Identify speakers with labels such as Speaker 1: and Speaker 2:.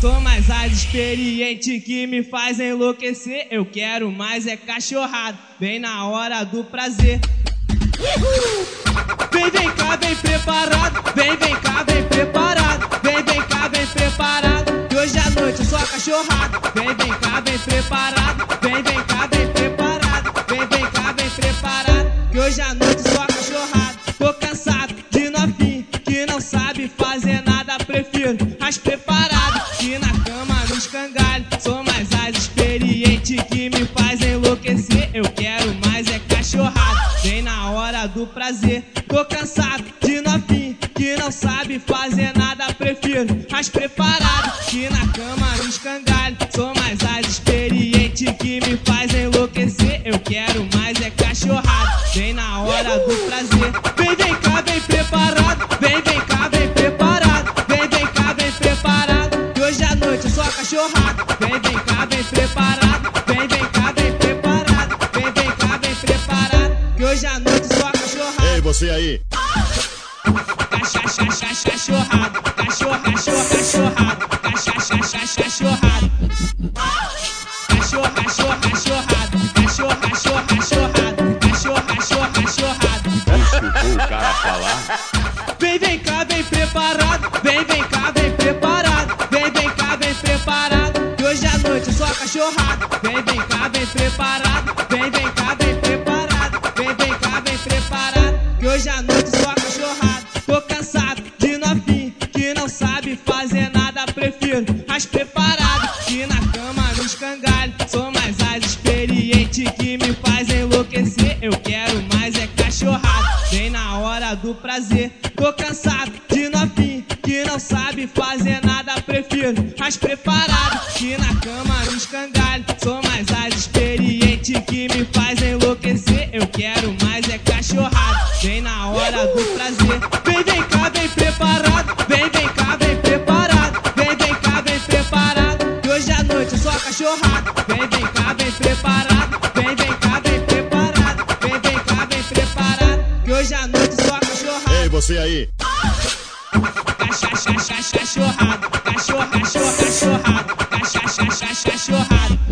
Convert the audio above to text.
Speaker 1: Sou mais as experiente que me faz enlouquecer. Eu quero mais é cachorrada, bem na hora do prazer. Vem cá, bem preparado. Vem cá, bem preparado. Vem cá, bem preparado. Que hoje à noite é só cachorrada. Vem cá, bem preparado. Vem cá, bem preparado. Vem cá, bem preparado. Que hoje à noite é só cachorrada. Tô cansado de novinho que não sabe fazer nada. Prefiro as preparadas que na cama no escangalho. Sou mais as experiente que me faz enlouquecer. Eu quero mais é cachorrada, bem na hora do prazer. Tô cansado de novinho que não sabe fazer nada. Prefiro as preparadas que na cama no escangalho. Sou mais as experiente que me faz enlouquecer. Eu quero mais é cachorrada, bem na hora do prazer. Vem cá, bem preparado. Vem cá, bem preparado. Vem cá, bem preparado. Que hoje à noite é só cachorrada. Vem cá, bem preparado. Vem cá, bem preparado. Vem cá, bem preparado. Que hoje à noite é só cachorrada.
Speaker 2: Ei, você aí.
Speaker 1: Cachorrada, cachorrada, cachorrada, cachorrada, cachorrada.
Speaker 3: Escutou o cara falar?
Speaker 1: Vem cá, bem preparado. Vem cá, bem preparado. Vem cá, bem preparado. Que hoje à noite é só cachorrada. Vem cá, bem preparado. Vem cá, bem preparado. Vem cá, bem preparado. Que hoje à noite é só cachorrada. Tô cansado de novinho que não sabe fazer nada. Prefiro as preparadas que na cama no escangalho. Sou mais as experiente que me faz enlouquecer. Eu quero mais é cachorrada, bem na hora do prazer. Tô cansado de novinho que não sabe fazer nada. Prefiro as preparadas que na cama no escangalho. Sou mais as experiente que me faz enlouquecer. Eu quero mais é cachorrada, bem na hora do prazer. Vem cá, bem preparado. Vem cá, bem preparado. Vem cá, bem preparado. Que hoje à noite é só cachorrada. Vem cá, bem preparado. Vem cá, bem preparado. Vem cá, bem preparado. Que hoje à noite é só cachorrada.
Speaker 2: Ei, você aí.
Speaker 1: Cachorrada, cachorrada, cachorrada, cachorrada.